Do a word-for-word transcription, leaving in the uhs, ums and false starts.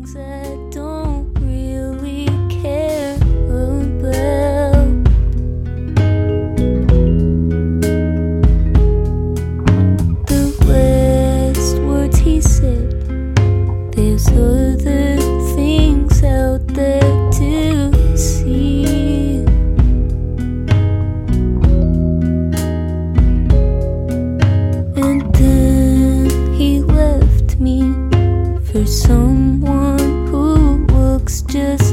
things I don't really care about. The last words he said, there's other things out there to see. And then he left me for someone who looks just